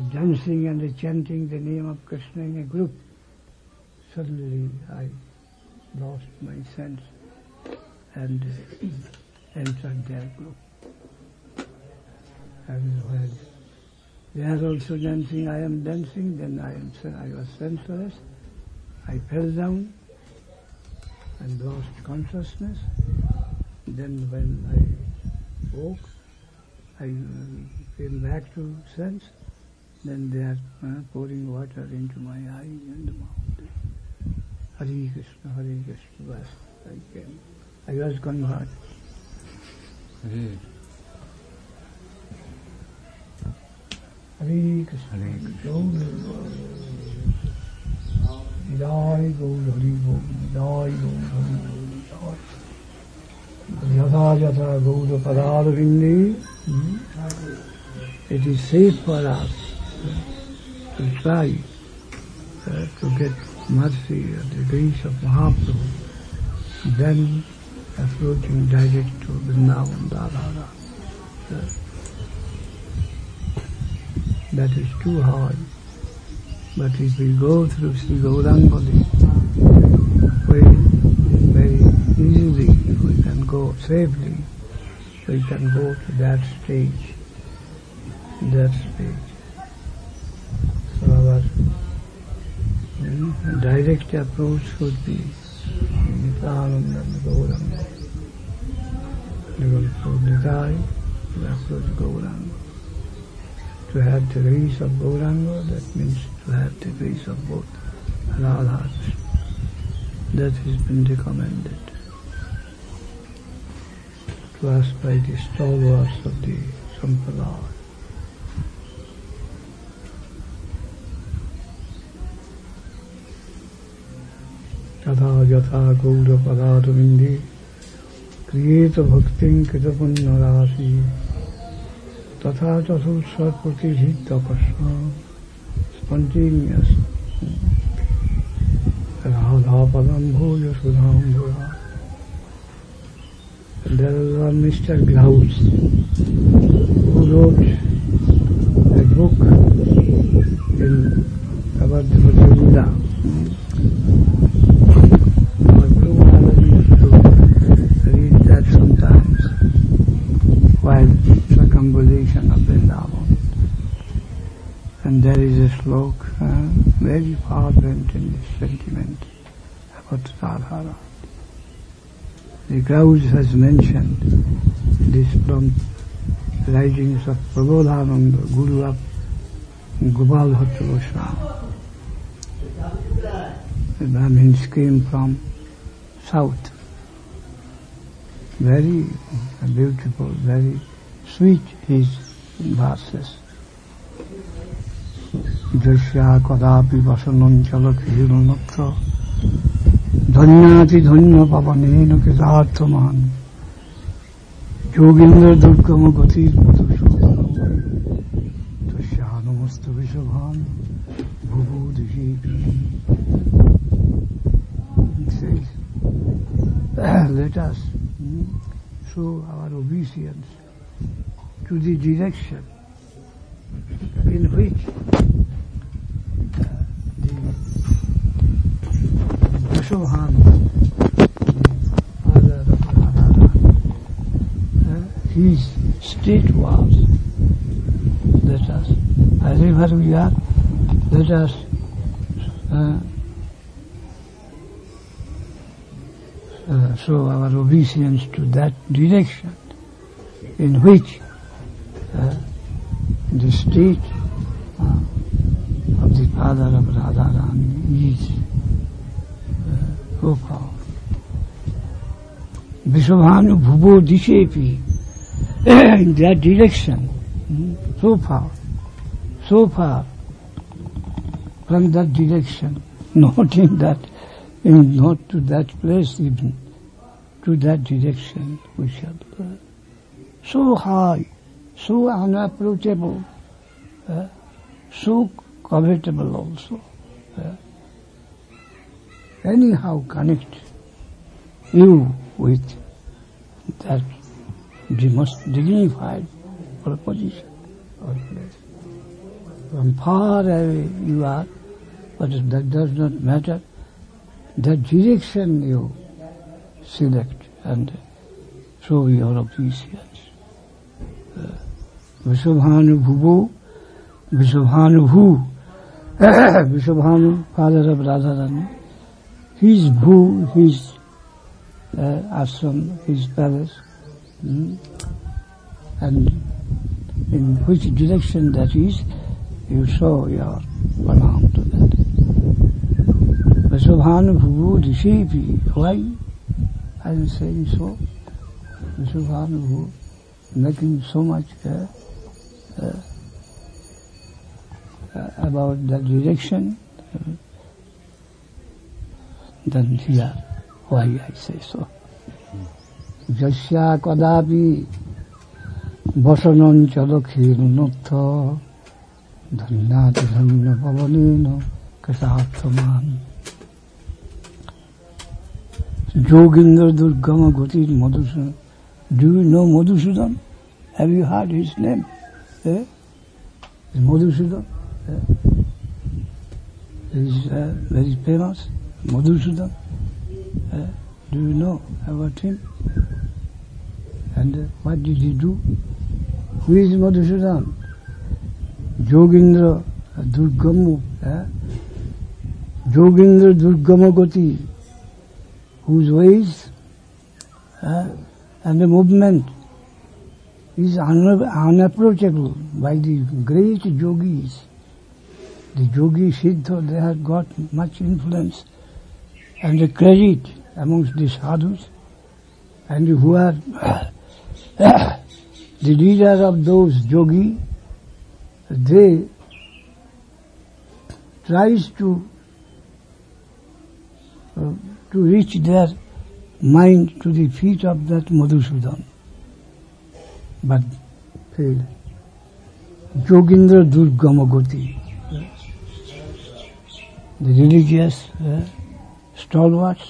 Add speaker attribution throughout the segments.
Speaker 1: dancing and chanting the name of Krishna in a group. Suddenly I lost my sense and entered their group. And when they are also dancing, I am dancing, then I was senseless. I fell down and lost consciousness. Then when I woke, I came back to sense. Then they are pouring water into my eyes and mouth. Hare Krishna, Hare Krishna. Bas, I came. I was converted. Hare Krishna, Hare Krishna. Jai Gaur Hari Gaur, Jai Gaur Hari Gaur, Jai. Yatha Yatha Gaur Padar Vindi. It is safe for us to try to get mercy or the grace of Mahaprabhu, then approaching direct to Vrindavan Radha. That is too hard. But if we go through Sri Gauranga, very easily, we can go safely, we can go to that stage. So our direct approach would be Nityananda and Gauranga. We will approach Nitai, we will approach Gauranga. To have the grace of Gauranga, that means to have the grace of both Radha. That has been recommended to us by the stalwarts of the Sampradaya. Yatha yatha gaura padadavindi kriyeta bhaktin krita punya rasi tatha tathul sarpati hita pasna spontaneous Radha padam bhoja sudham bhoja. There is one Mr. Glaus who wrote a book about the Vrindavan. Sometimes while circumambulation of Vrindavan. And there is a slok very fervent in this sentiment about Radharani. The Graus has mentioned this from the writings of Prabodhananda, Guru of Gopal Bhatta Goswami. The Brahmins came from south. Very beautiful, very sweet his verses. Jasya kadapi vasanam chalakhiranatra dhanyati dhanya pavanena kitarthaman yogindra durgama gatir madhushodanam tasya namastu vishabhan bhubudhishi. Let us show our obeisance to the direction in which the Vashabhana, the father of Radharani, his state was. Let us, wherever we are, let us show our obeisance to that direction in which the state of the father of Radharani is so powerful. Vishabhanu bhubo dishepi, in that direction, so far from that direction, not to that place even, to that direction we shall go. So high, so unapproachable, so covetable also. Anyhow connect you with that the most dignified position or place. from far away you are, but that does not matter. The direction you select and show your obedience. Vishwabhanu, Vishwabhanu, father of Radharani, his Bhu, his ashram, his palace, and in which direction that is, you show your pranam to that. Vishwabhanu Bhu Rishipi, why I am saying so? Vishwabhanu Bhu making so much about the direction, then here, why I say so. Jasya Kadapi Vasanan Chalakhirunatha Dhanyati Dhanya Pavanena Kasathaman Jogindra Durgama Goti Madhusudan. Do you know Madhusudan? Have you heard his name? Madhusudan. He is very famous. Madhusudan. Do you know about him? And what did he do? Who is Madhusudan? Jogindra Durgamu. Jogindra Durgama Goti, whose ways and the movement is unapproachable by the great yogis. The yogi Siddha, they have got much influence and the credit amongst the sadhus, and who are the leaders of those yogi, they tries to reach their mind to the feet of that Madhusudan, but failed. Jogindra Durgamagoti, the religious stalwarts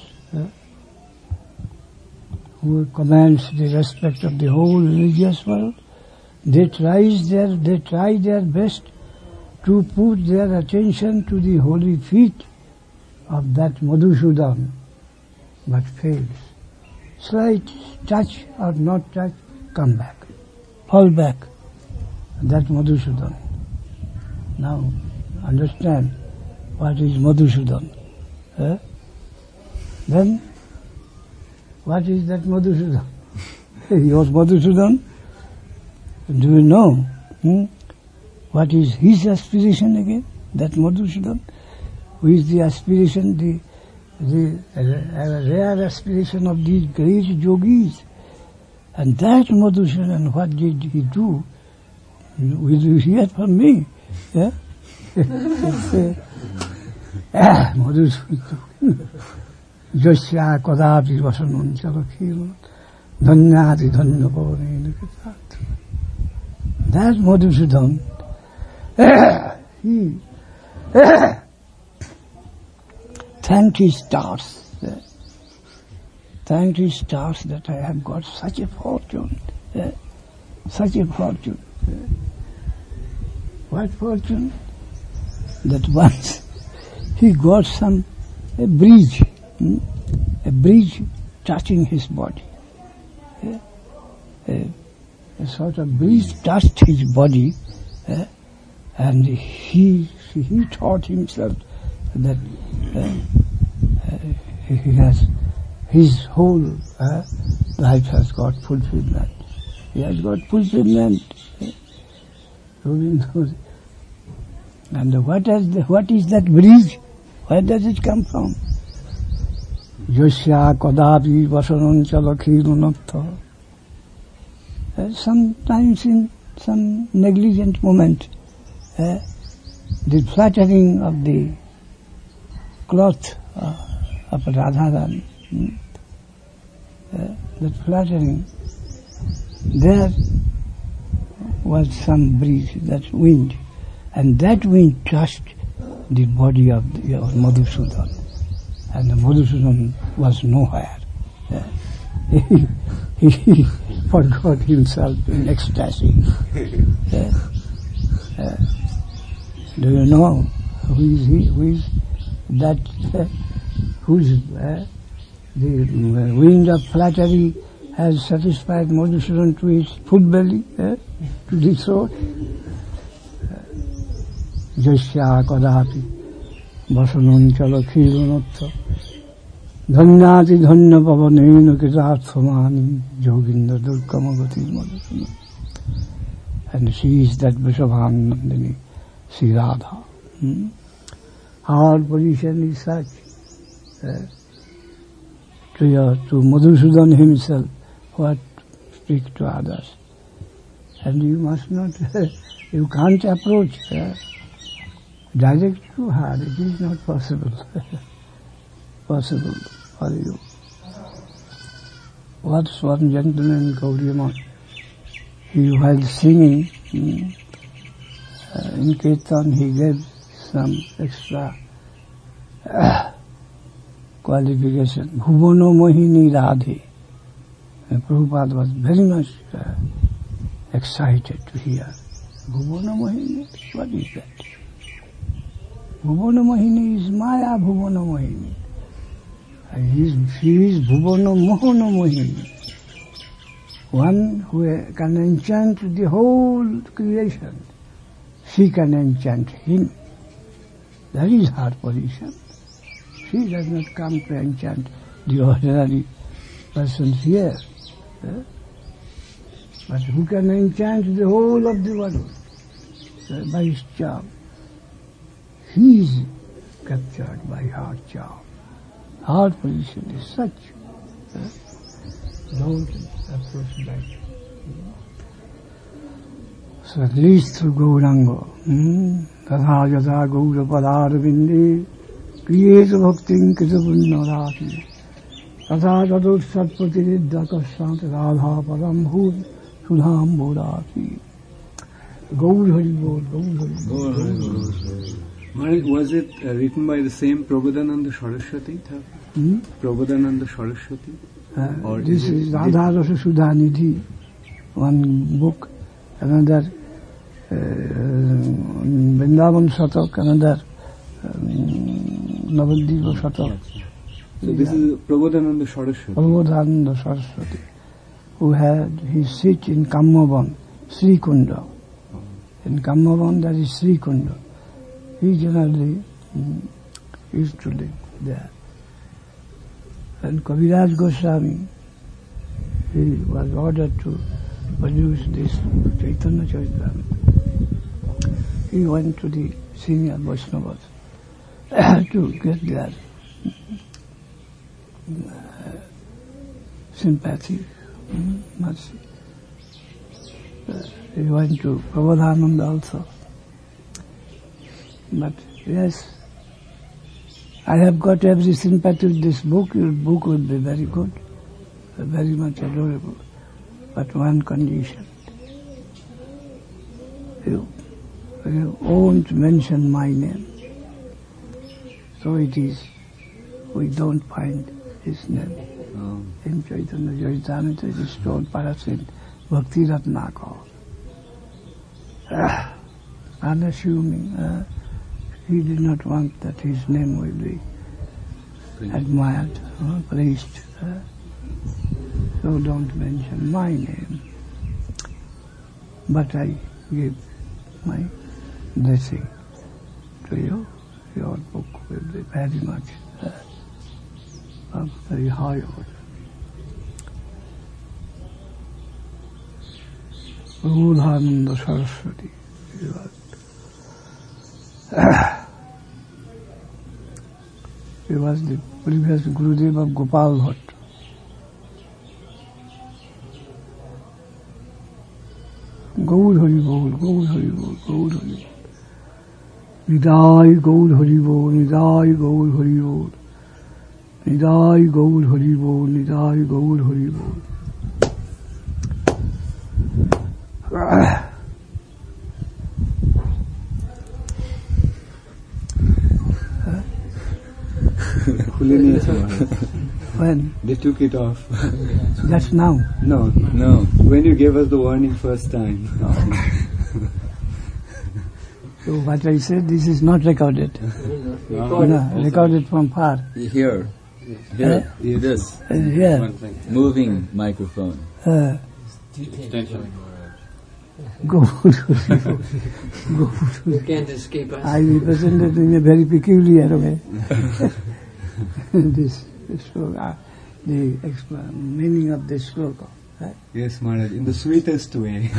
Speaker 1: who commands the respect of the whole religious world, they try their best to put their attention to the holy feet of that Madhusudan, but fails. Slight touch or not touch, come back, fall back, that Madhusudan. Now, understand what is Madhusudan. Then, what is that Madhusudan? Your Madhusudan? Do you know what is his aspiration again? That Madhusudan? Who is the aspiration, the rare aspiration of these great yogis. And that Madhusudan, what did he do? Will you hear from me? Yeah? Madhusudan. Jasya Kadapi Vasanan Chalakhirunatha Dhanyati Dhanya Pavanena Kasathaman. That Madhusudan, he thanked his stars. Thanked his stars that I have got such a fortune. Such a fortune. What fortune? That once he got a bridge touching his body. A sort of breeze touched his body, and he thought himself that he has, his whole life has got fulfillment. He has got fulfillment. And what is that breeze? Where does it come from? Jasya Kadapi Vasanan Chalakhirunatha. Sometimes in some negligent moment, the fluttering of the cloth of Radharani, that fluttering, there was some breeze, that wind, and that wind touched the body of Madhusudan, and the Madhusudan was nowhere. He forgot himself in ecstasy. Do you know who is he? Who is that? Who's the wind of flattery has satisfied Madhusudan to his full belly, to the throat? Jasya kadapi vasananchalo khilonatha dhanyati dhanya pavanena kitarthamani yogindra durkamagati Madhusudan. And she is that Vrishabhanandini, Sri Radha. Our position is such to Madhusudan himself, what speak to others. And you must not, you can't approach direct to her. It is not possible. Possible for you. Once one gentleman in Gaudiya Math, he while singing in Kirtan, he gave some extra qualification. Bhuvana Mohini Radhe. And Prabhupada was very much excited to hear. Bhuvana Mohini? What is that? Bhuvana Mohini is Maya Bhuvana Mohini. She is Bhuvana Mohana Mohini. One who can enchant the whole creation. She can enchant him. That is her position. She does not come to enchant the ordinary persons here. But who can enchant the whole of the world by his charm? He is captured by her charm. Our position is such. Don't approach that. So at least through Gauranga, Tadha Yadha Gaura Padarvindi, Kriyeta Bhaktin Kritapunna Rati, Tadha Tadut Satpati Riddhaka Sant Radha Padam Bhud Sudham Bodhati. Gaur Hari Bol, Gaur Hari Bol.
Speaker 2: Maharaj, was it written by the same Prabodhananda Saraswati? Prabodhananda Saraswati?
Speaker 1: This is Radha Rasa Sudha Nidhi, one book, another Vrindavan Satak, another Navadvipa Satak.
Speaker 2: So this is Prabodhananda Saraswati.
Speaker 1: Prabodhananda Saraswati, who had his seat in Kammavan, Sri Kunda. In Kammavan there is Sri Kunda. He generally used to live there. And Kaviraj Goswami, he was ordered to produce this Chaitanya Charitamrita. He went to the senior Vaishnavas to get their sympathy, mercy. He went to Prabodhananda also. But yes, I have got every sympathy with this book. Your book will be very good, very much adorable. But one condition. You won't mention my name. So it is, we don't find his name. In Chaitanya Charitamrita it is told Parasit Bhakti Ratnakar. Unassuming, he did not want that his name will be admired, praised. So don't mention my name. But I give my blessing to you. Your book will be very much of very high order. Prabodhananda Saraswati. He was the previous Gurudev of Gopal Bhatt. Gaur Hari Bol, Gaur Hari Bol, Gaur Hari Bol. Nidai Gaur Hari Bol, Nidai Gaur Hari Bol. Nidai Gaur Hari Bol, Nidai Gaur Hari Bol. When?
Speaker 2: They took it off.
Speaker 1: That's now?
Speaker 2: No. When you gave us the warning first time.
Speaker 1: So what I said, this is not recorded. Recorded from far.
Speaker 3: Here, this
Speaker 1: Yeah.
Speaker 3: moving microphone.
Speaker 1: Go to
Speaker 4: You can't escape us.
Speaker 1: I represented in a very peculiar way. This sloka, the meaning of this sloka. Right?
Speaker 2: Yes, Maharaj, in the sweetest way.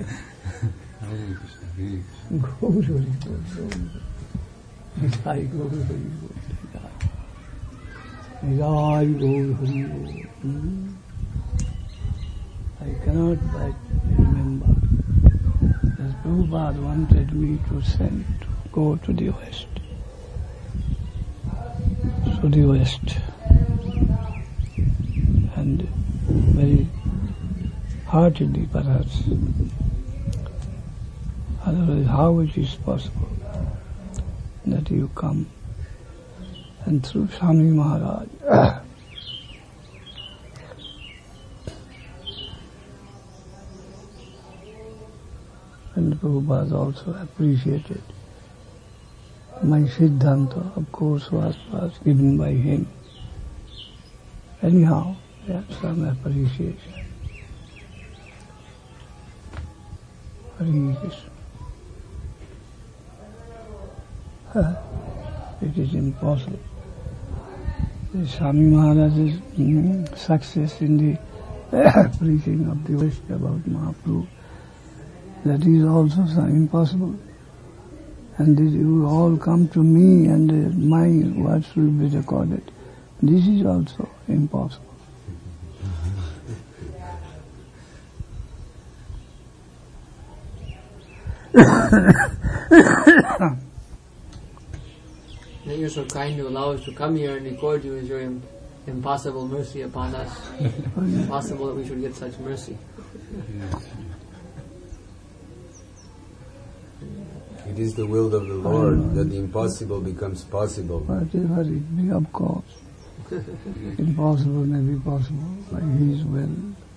Speaker 1: I cannot but remember that Prabhupada wanted me to go to the West. To the West. And very heartily perhaps. Otherwise, how it is possible that you come and through Swami Maharaj and Prabhupada also appreciated my Siddhanta, of course, was given by him. Anyhow, there's some appreciation. Hare Krishna. It is impossible. The Swami Maharaj's success in the preaching of the West about Mahaprabhu, that is also impossible. And this, you all come to me and my words will be recorded. This is also impossible.
Speaker 4: That you're so kind to allow us to come here and record you is your impossible mercy upon us. Impossible that we should get such mercy.
Speaker 5: It is the will of the Lord that the impossible becomes possible.
Speaker 1: Whatever it be, of course. Impossible may be possible by His will.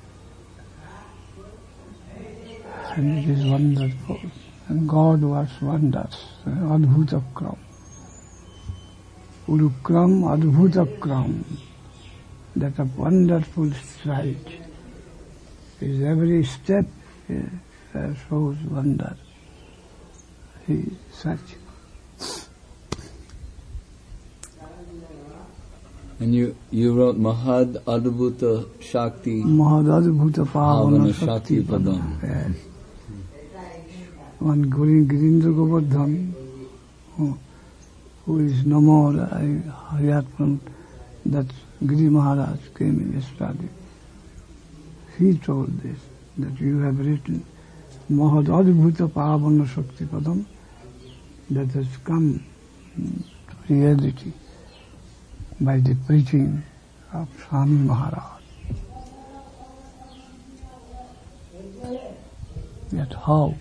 Speaker 1: And it is wonderful. And God works wonders. Adbhutakram. Urukram Adbhutakram. That a wonderful stride. His every step shows wonder. He is such.
Speaker 3: And you wrote Mahad Adbhuta Shakti
Speaker 1: Mahad Adbhuta
Speaker 3: Pavana
Speaker 1: Pavana
Speaker 3: Shakti Padam.
Speaker 1: Yes. One Girindra Govardhan, who is no more, I heard from that Giri Maharaj came in yesterday. He told this, that you have written Mahad Adbhuta Pavana Shakti Padam, that has come to reality by the preaching of Swami Maharaj. Yet how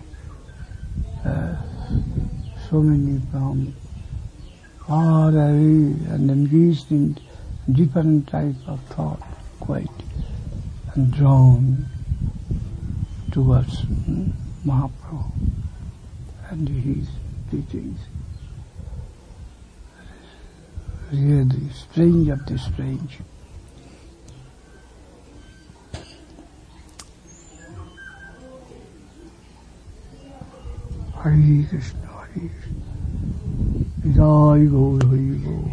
Speaker 1: so many from far away and engaged in different type of thought, quite, and drawn towards Mahaprabhu and his teachings. Really strange of the strange. Hare Krishna, Hare Krishna. Jai Gaur, Hare Gaur.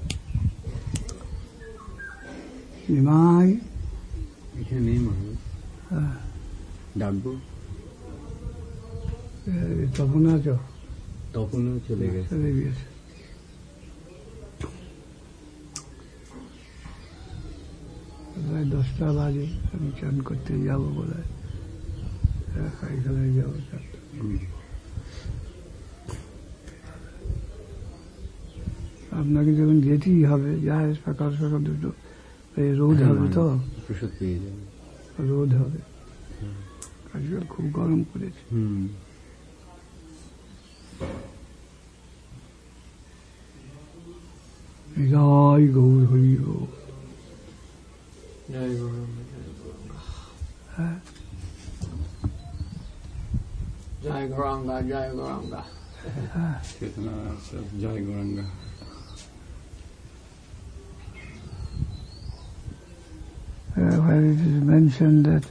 Speaker 1: Nimai.
Speaker 2: এখানে নেই মহারাজ ডাকবো
Speaker 1: তখন আছো
Speaker 2: তখনও চলে গেছে
Speaker 1: চলে গিয়েছে প্রায় 10টা বাজে আমি চান করতে যাবো বলে পায়খানায় যাবো আপনাকে যখন যেতেই হবে যায় সকাল সকাল দুটো রোদ হবে তো
Speaker 2: প্রসাদ পেয়ে যাবে
Speaker 1: রোদ হবে আজকাল খুব গরম পড়েছে জয় Gour Hari Gour
Speaker 4: Jai Gauranga, Jai Gauranga. Jai Gauranga, Jai Gauranga.
Speaker 2: Chaitanya says, Jai Gauranga.
Speaker 1: Where it is mentioned that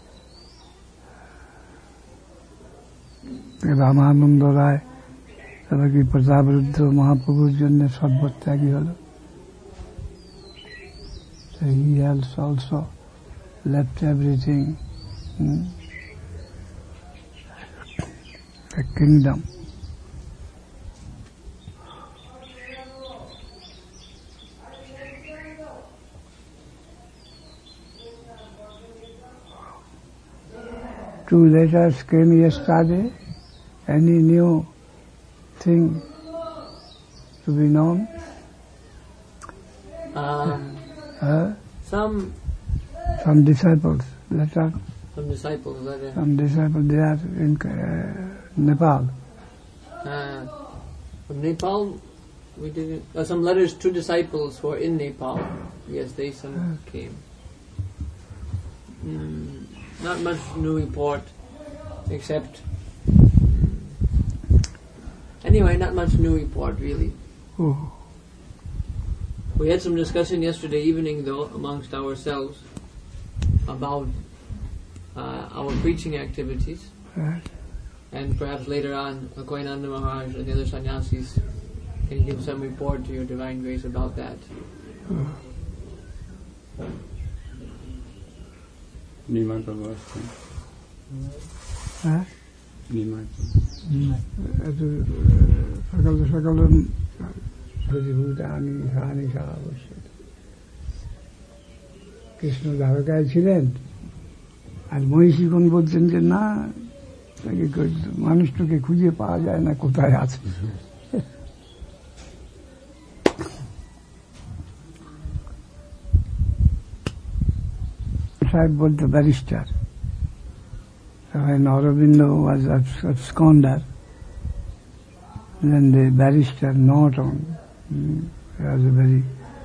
Speaker 1: Ramananda রায় তারা কি প্রজাবৃদ্ধ মহাপ্রভুর জন্য সর্বত্যাগী হল. So he has also left everything, a kingdom. Two letters came yesterday. Any new thing to be known? Some disciples letter.
Speaker 4: Some disciples letter.
Speaker 1: Some disciples, they are in Nepal.
Speaker 4: From Nepal, we didn't. Some letters to disciples who are in Nepal. Yes, some came. Not much new report, except. Anyway, not much new report, really.
Speaker 1: Oh.
Speaker 4: We had some discussion yesterday evening, though, amongst ourselves about our preaching activities.
Speaker 1: Right.
Speaker 4: And perhaps later on, Akoinanda Maharaj and the other sannyasis can give some report to your Divine Grace about that.
Speaker 2: Nimai Prabhu.
Speaker 1: Huh?
Speaker 2: Nimai
Speaker 1: সকালে কৃষ্ণ দ্বারকায় ছিলেন আর মহিষীগণ বলছেন যে না মানুষটাকে খুঁজে পাওয়া যায় না কোথায় আছে. সাহেব বলতো barrister. When Aurobindo was absconder, then the barrister Norton, he was a very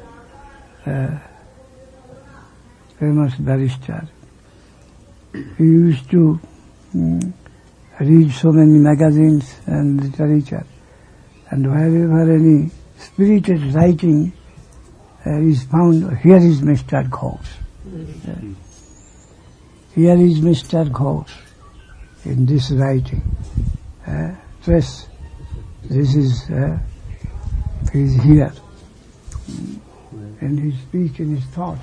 Speaker 1: famous barrister. He used to read so many magazines and literature, and wherever any spirited writing is found, here is Mr. Ghosh. Here is Mr. Ghosh. In this writing, stress, this is here, in his speech, in his thought.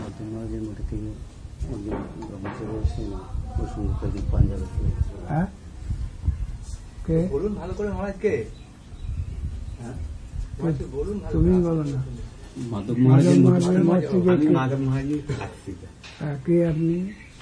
Speaker 1: তুমি বলো না কে আপনি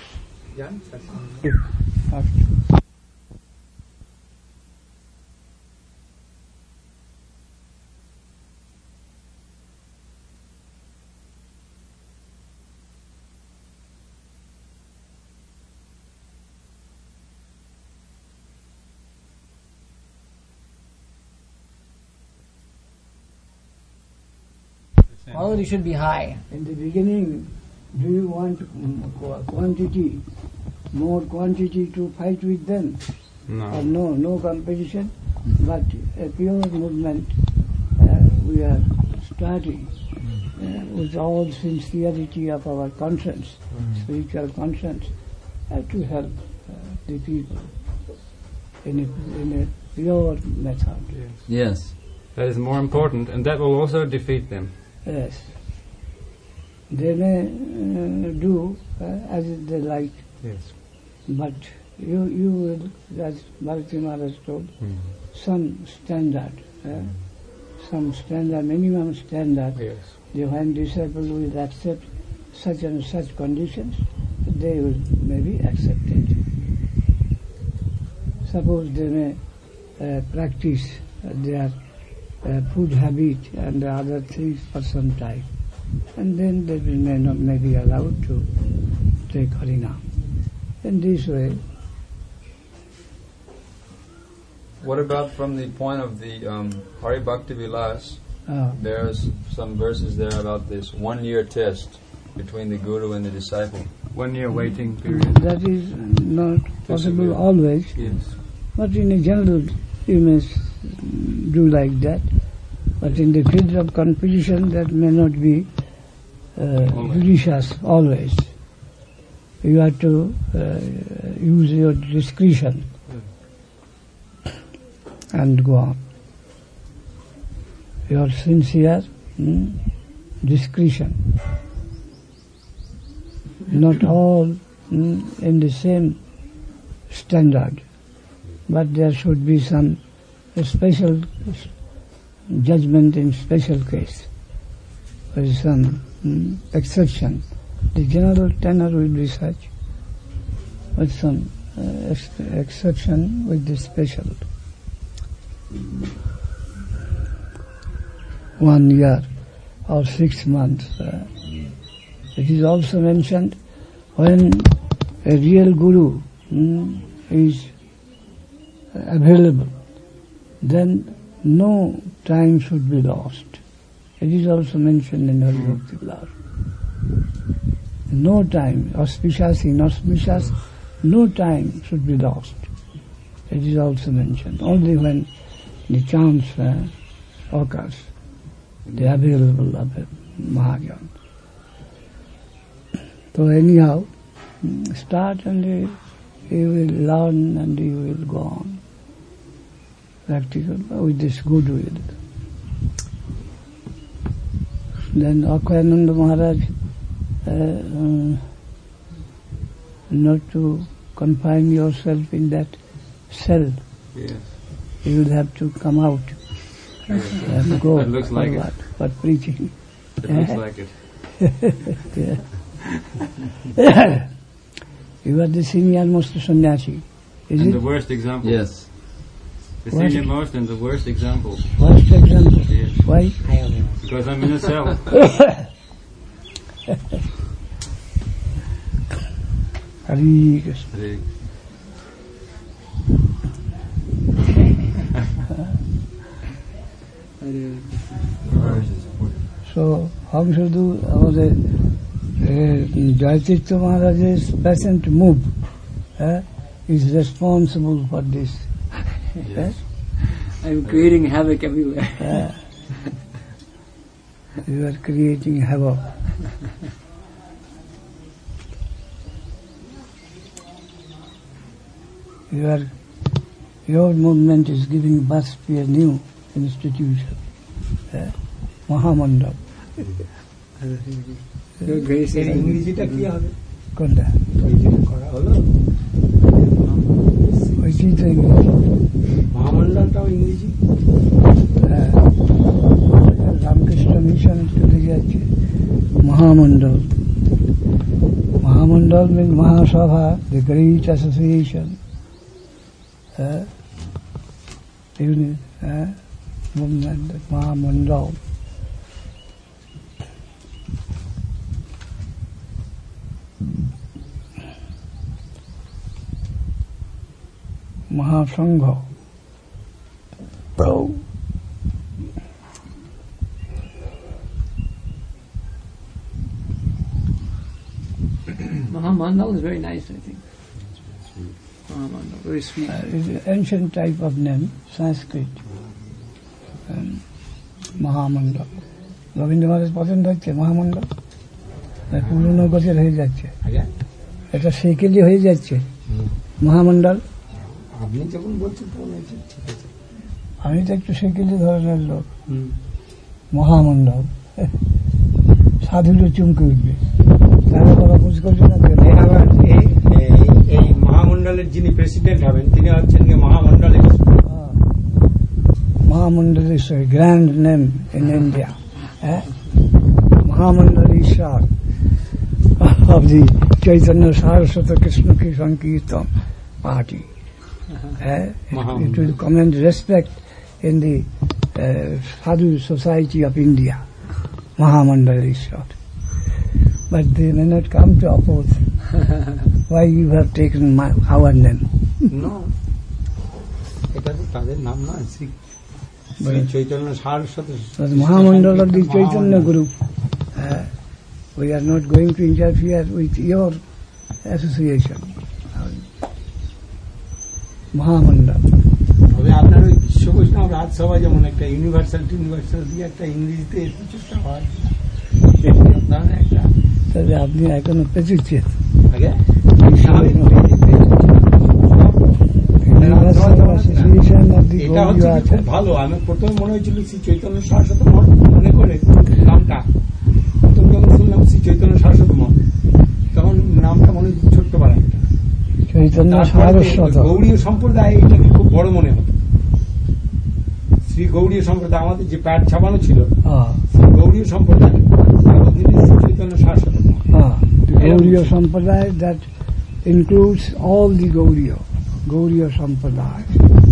Speaker 4: Quality should be high.
Speaker 1: In the beginning, do you want quantity, more quantity to fight with them?
Speaker 2: No.
Speaker 1: No competition, but a pure movement we are starting with all sincerity of our conscience, spiritual conscience, to help the people in a pure method.
Speaker 3: Yes.
Speaker 2: That is more important, and that will also defeat them.
Speaker 1: Yes. They may do as they like.
Speaker 2: Yes.
Speaker 1: But you will, as Bharati Maharaj told, some standard, minimum standard.
Speaker 2: Yes.
Speaker 1: When disciples will accept such and such conditions, they will maybe accept it. Suppose they may practice their food habit and other things for some time, and then they may be allowed to take Harinam. In this way.
Speaker 6: What about from the point of the Hari Bhakti Vilas? There's some verses there about this 1-year test between the Guru and the disciple.
Speaker 2: 1 year waiting period.
Speaker 1: That is not possible always.
Speaker 2: Yes.
Speaker 1: But in a general, you may do like that. But in the field of competition, that may not be judicious always. You have to use your discretion and go on. Your sincere discretion. Not all in the same standard, but there should be some special judgment in special case. There is some exception. The general tenor will be such, but some exception with the special. 1 year or 6 months. It is also mentioned when a real guru is available, then no time should be lost. It is also mentioned in Hari Bhakti Vilas. No time, auspicious, inauspicious, no time should be lost. It is also mentioned. Only when the chance occurs, the available of a Mahajan. So anyhow, start and you will learn and you will go on. Practical with this goodwill. Then Akhayananda Maharaj, not to confine yourself in that cell.
Speaker 2: Yes.
Speaker 1: You will have to come out and go.
Speaker 2: It looks like
Speaker 1: what? For preaching.
Speaker 2: It looks like it.
Speaker 1: Yeah. You are the senior most sannyasi. Is
Speaker 2: and
Speaker 1: it?
Speaker 2: The worst example.
Speaker 3: Yes.
Speaker 2: The senior most and the worst example.
Speaker 1: Worst example.
Speaker 2: Yes.
Speaker 1: Why?
Speaker 2: Because I'm in a cell.
Speaker 1: Hare Krishna.
Speaker 2: Hare.
Speaker 1: So, how should do Jayatitya Maharaj's present move is responsible for this.
Speaker 2: Yes.
Speaker 4: I'm creating havoc everywhere.
Speaker 1: You are creating havoc. Your movement is giving birth to a new institution, Mahamandal.
Speaker 4: Your grace is
Speaker 7: ইংরেজিটা কি হবে?
Speaker 1: কোনটা?
Speaker 7: ওই যেটা করা হলো
Speaker 1: ওইটাই তো ইংরেজি।
Speaker 7: মহামন্ডলটাও ইংরেজি।
Speaker 1: রামকৃষ্ণ মিশন চলে যাচ্ছে Mahamandal. Mahamandal means Mahasabha, the great association. Movement, Mahamandal. Mahasangha.
Speaker 4: Mahamandal is very nice, I think. Mahamandal, very sweet.
Speaker 1: It's an ancient type of name, Sanskrit. Mahamandal. Govinda Maharaj পছন্দ হচ্ছে মহামন্ডল পুরনো গোছের হয়ে যাচ্ছে এটা সেকেলি হয়ে যাচ্ছে মহামন্ডল
Speaker 7: আপনি যখন বলছেন তখন ঠিক আছে
Speaker 1: আমি তো একটু সেকেলি ধরনের লোক মহামন্ডল সাধুরও চমকে উঠবে তারা বলা বুঝ করবে না
Speaker 7: আবার এই মহামন্ডলের যিনি প্রেসিডেন্ট হবেন তিনি হচ্ছেন মহামন্ডলের
Speaker 1: Mahamandal is a grand name in India. Mahamandal Ishar of the Chaitanya Saraswata Krishna Ki Sankirtan party. It will command respect in the Sadhu society of India. Mahamandal Ishar. But they may not come to oppose. Why you have taken our name?
Speaker 7: No. এটা তো তাদের নাম না Shri Chaitanya Saraswat
Speaker 1: Mahamandal of the Chaitanya group. We are not going to interfere with your association. Mahamandal.
Speaker 7: তবে আপনার ওই বিশ্ব বৈষ্ণব রাজসভা যেমন একটা ইউনিভার্সাল দিয়ে একটা ইংরেজিতে কিছুটা হয়, আপনার একটা
Speaker 1: তাহলে আপনি এখনো পেঁচেছেন
Speaker 7: আগে এটা হচ্ছে খুব ভালো। আমি প্রথমে মনে হয়েছিল শ্রী চৈতন্য সারস্বত মঠ মনে করে নামটা প্রথম যখন শুনলাম শ্রী চৈতন্য সারস্বত মঠ, তখন নামটা মনে হচ্ছে ছোট্ট পাড়া
Speaker 1: চৈতন্য সারস্বত
Speaker 7: গৌড়ীয় সম্প্রদায় এটাকে খুব বড় মনে হতো। শ্রী গৌড়ীয় সম্প্রদায় আমাদের যে প্যাড ছাপানো ছিল শ্রী গৌড়ীয় সম্প্রদায় শ্রী চৈতন্য সারস্বত মঠ,
Speaker 1: গৌড়ীয় সম্প্রদায় that includes all the গৌড়ীয় সম্প্রদায়।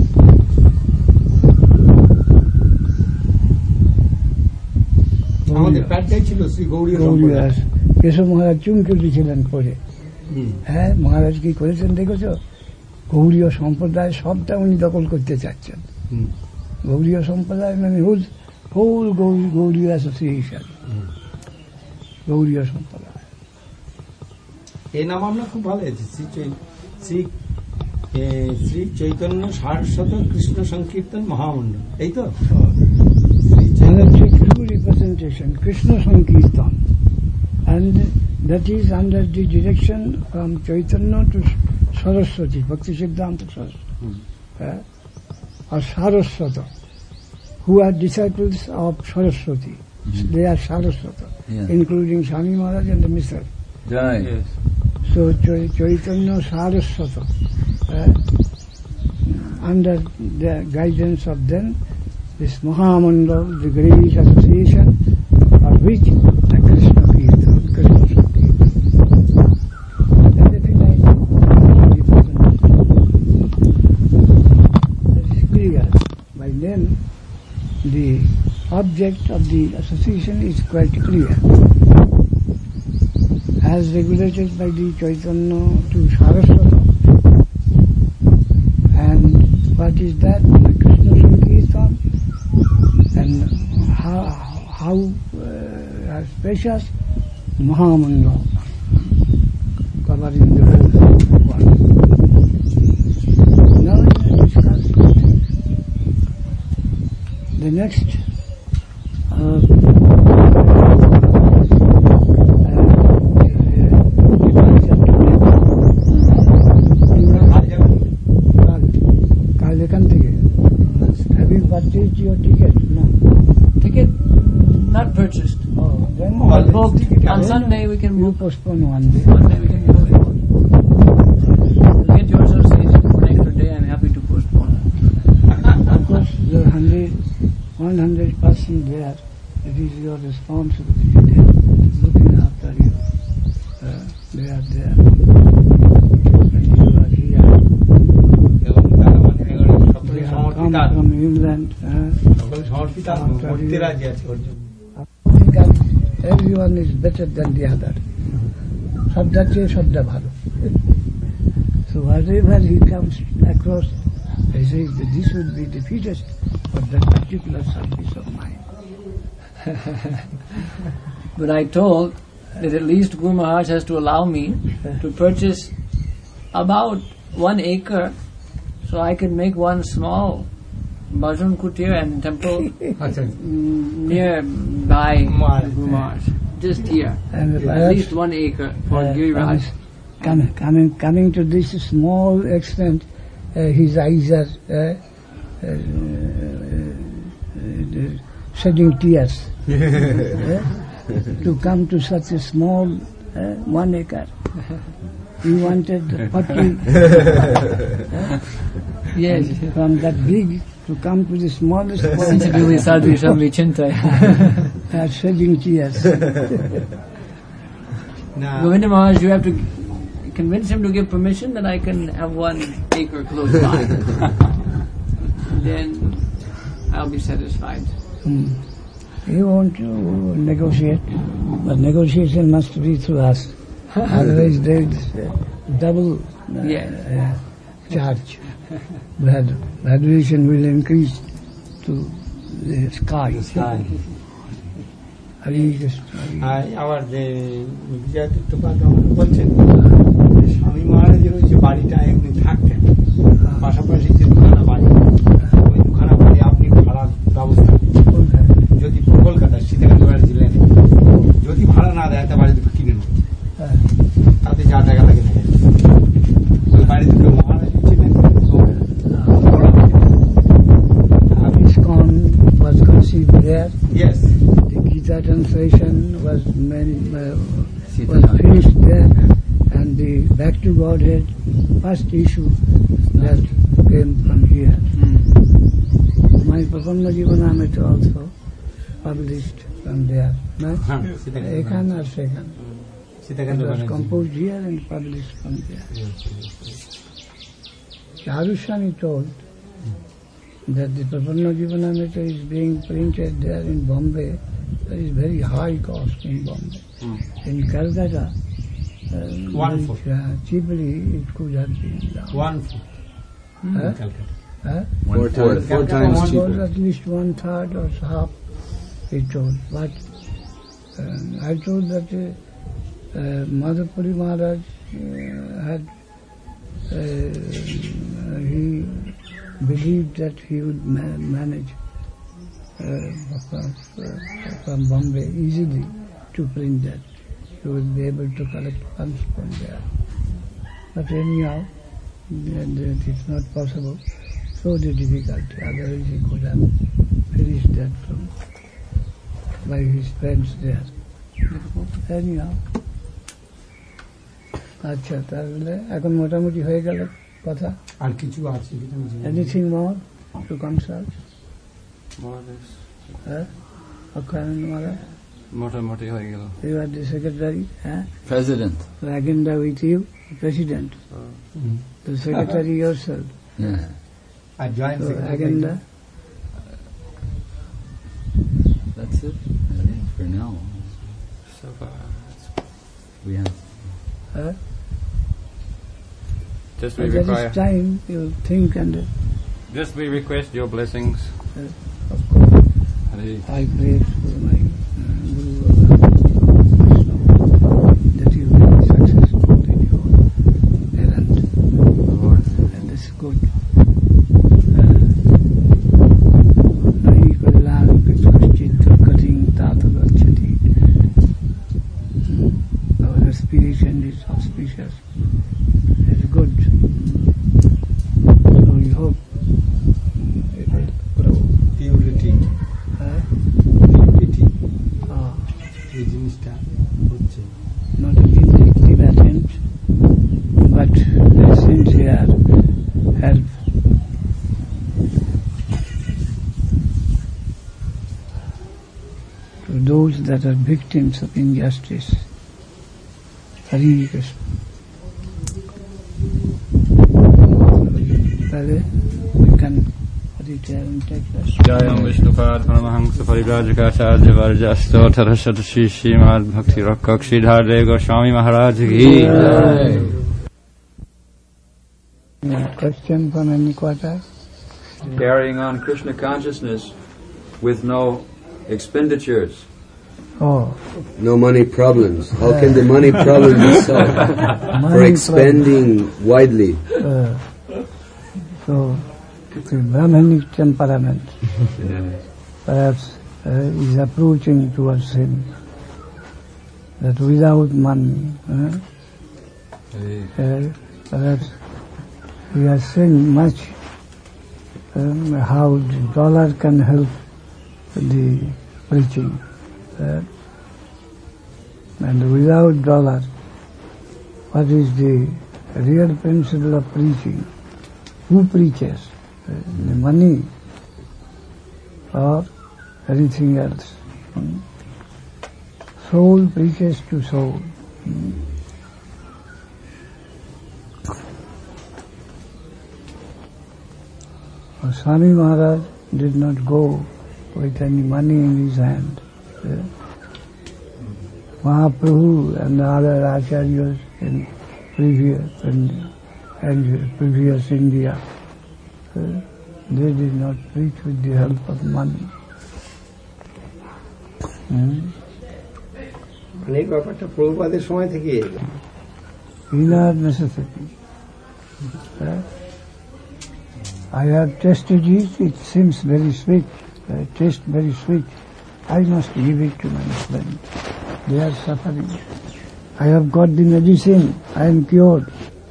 Speaker 7: আমাদের প্যাডটাই ছিল শ্রী গৌড়ীয় সম্প্রদায়।
Speaker 1: কেশব মহারাজ চুমকে দিয়েছিলেন করে। হ্যাঁ, মহারাজ কি করেছেন দেখেছ? গৌড়ীয় সম্প্রদায় সবটা উনি দখল করতে চাচ্ছেন। গৌড়ীয় সম্প্রদায় মানে হোল গৌড়ীয় অ্যাসোসিয়েশন, গৌড়ীয় সম্প্রদায়।
Speaker 7: এই নাম আমরা খুব ভালো হয়েছে, শ্রী চৈতন্য সারস্বত কৃষ্ণ সংকীর্তন মহামন্ডল, এই তো
Speaker 1: true representation, Krishna Sankirtan, and that is under the direction from Chaitanya to Saraswati, Bhakti Siddhanta Saraswati, or Saraswata, who are disciples of Saraswati. They are Saraswata, including Swami Maharaj and the Mr.
Speaker 3: Yes.
Speaker 1: So Chaitanya Saraswata, under the guidance of them, this Mahamandal, the great association, of which the Krishna Kirtan, Krishna Sankirtan. That is clear. By then, the object of the association is quite clear. As regulated by the Chaitanya to Saraswata. And what is that? The Krishna Sankirtan. And how spacious Mahamandal, covering the whole world. Now we will discuss the next Have you purchased your ticket? No.
Speaker 4: Ticket not purchased.
Speaker 1: Then
Speaker 4: Booked. On Sunday we can
Speaker 1: you
Speaker 4: book.
Speaker 1: postpone one day.
Speaker 4: Sunday we can book. Get yourself seated for next day. I'm happy to postpone.
Speaker 1: Of course, the 100% there. It is your responsibility looking after you. They are there. When you are here. They have come from England. Everyone is better than the other. Sabda che sabda bhalo. So wherever he comes across, he says that this would be defeated for that particular service of mine.
Speaker 4: But I told that at least Guru Maharaj has to allow me to purchase about 1 acre so I can make one small Bhajan Kutir and temple nearby Guru Maharaj. Just here.
Speaker 1: And
Speaker 4: At least 1 acre for Giriraj.
Speaker 1: Coming to this small extent, his eyes are shedding tears. To come to such a small 1 acre. He wanted 40.
Speaker 4: Yes.
Speaker 1: From that big to come to the smallest one. Shedding tears.
Speaker 4: Govinda Maharaj, you have to convince him to give permission that I can have 1 acre close by. Then I'll be satisfied.
Speaker 1: You want to negotiate, but negotiation must be through us. Otherwise there is double charge. Valuation will increase to the sky.
Speaker 7: আবার যে বলছেন স্বামী মহারাজের ওই যে বাড়িটা এমনি থাকতেন, পাশাপাশি যে দুখানা বাড়ি
Speaker 1: translation was finished there, and the Back to Godhead first issue that came from here. My Prapanna Jivanamrita also published from there. No? Ekan or Sekan. It was composed here and published from there. Charushani told that the Prapanna Jivanamrita is being printed there in Bombay. There is very high cost in Bombay. In Calcutta, cheaply it could have been done.
Speaker 5: Four times cheaper.
Speaker 1: At least 1/3 or half, he told. But I told that Madhupuri Maharaj had he believed that he would manage from Bombay easily to print that. He would be able to collect funds from there. But anyhow, it's not possible. So the difficulty. Otherwise he could have finished that from by his friends there. Anyhow. আচ্ছা তাহলে এখন মোটামুটি হয়ে গেল কথা
Speaker 7: আর কিছু আছে
Speaker 1: anything more to consult Aksharananda Maharaj
Speaker 6: মোটামুটি হয়ে গেল
Speaker 1: you are the secretary
Speaker 3: President.
Speaker 1: agenda with you president the secretary yourself
Speaker 7: আর joint
Speaker 1: so agenda
Speaker 3: That's it, I think, for now.
Speaker 6: So far.
Speaker 3: We have.
Speaker 6: Just we
Speaker 1: at this
Speaker 6: require.
Speaker 1: time you think and
Speaker 6: Just we request your blessings.
Speaker 1: of course
Speaker 6: Hare.
Speaker 1: I pray for my Guru that you will be successful in your errand. And this is good. Nahi kalyan kaschit durgating tatu gacchati. Our aspiration is auspicious. It's good. So we hope it will grow.
Speaker 7: Purity এই জিনিসটা হচ্ছে
Speaker 1: Not a vindictive attempt, but a sincere help. To those that are victims of injustice. Hare Krishna. We can return and take that.
Speaker 6: Jayam Vishnupad Paramahansa Parivrajakacarya Varjastotara Satashi Srimad Bhakti Rakshak Sridhar Goswami Maharaj Ki
Speaker 1: Question from any quarter?
Speaker 6: Carrying on Krishna consciousness with no expenditures.
Speaker 1: Oh,
Speaker 5: No money problems. How can the money problem be solved? For expanding widely.
Speaker 1: So, the Brahmanic temperament perhaps is approaching towards him. That without money, perhaps we are seeing much how the dollar can help the preaching. And without dollar, what is the real principle of preaching? Who preaches? The money or anything else? Soul preaches to soul. Swami Maharaj did not go with any money in his hand. Mahaprabhu and the other acharyas in previous India, they did not preach with the help of money.
Speaker 7: অনেক ব্যাপারটা প্রভুপাদের সময় থেকে
Speaker 1: Inner necessity. I have tasted it, it seems very sweet, taste very sweet. I must give it to my friend. They are suffering. I have got the medicine, I am cured.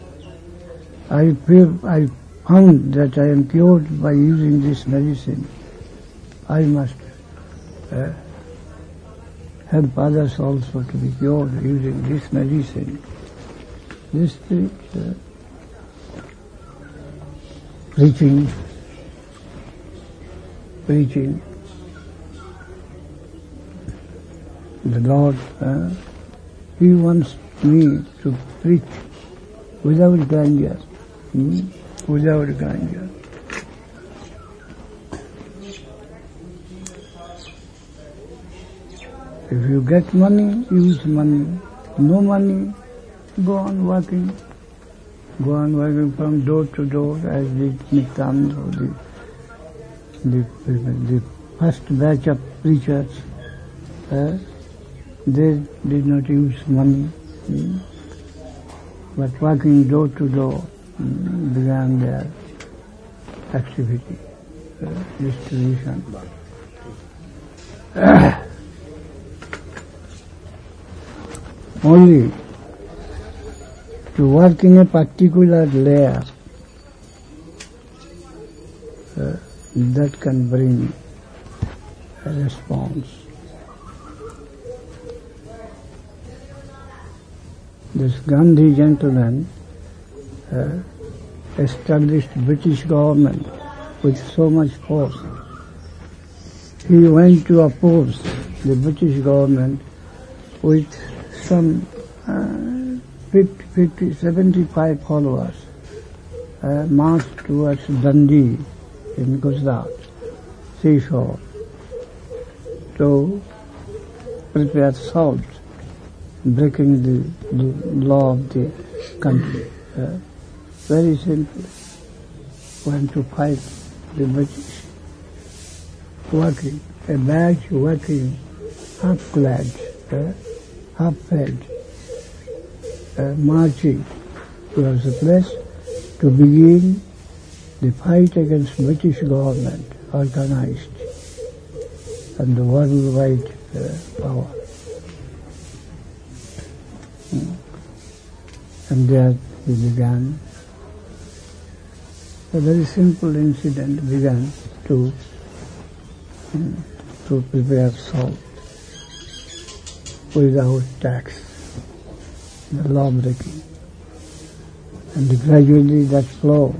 Speaker 1: I found that I am cured by using this medicine. I must help others also to be cured using this medicine. This is preaching. The Lord, He wants me to preach without grandeur, without grandeur. If you get money, use money. No money, go on working. Go on working from door to door as the Nityananda, the first batch of preachers. They did not use money, but walking door to door began their activity, distribution. Only to work in a particular layer that can bring a response. This Gandhi gentleman established British government with so much force. He went to oppose the British government with some 75 followers, marched towards Dundee in Gujarat, seashore, to prepare salt, breaking the law of the country. Very simple. Went to fight the British. Working, a batch working, half-clad, half-fed, marching towards the place to begin the fight against British government, organized, and the worldwide power. And there we began. A very simple incident began to prepare salt without tax, the law breaking. And gradually that flow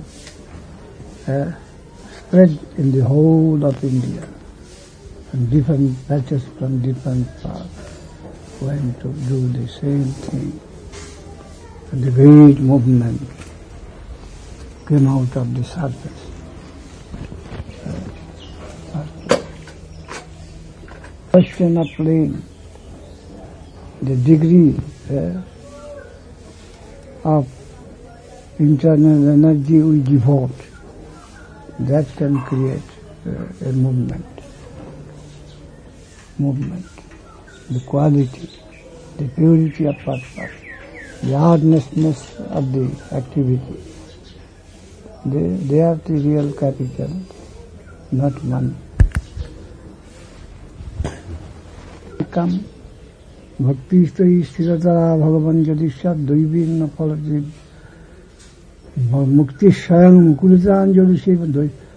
Speaker 1: spread in the whole of India, and different batches from different parts went to do the same thing. And the great movement came out of the surface. Question of playing, the degree of internal energy we devote, that can create a movement. The quality, the purity of purpose, the earnestness of the activity. They are the real capital, not money. Come, bhakti stoi sthirata bhagavan jadisya doivinna phalati mukti shayam mukulitan jadisya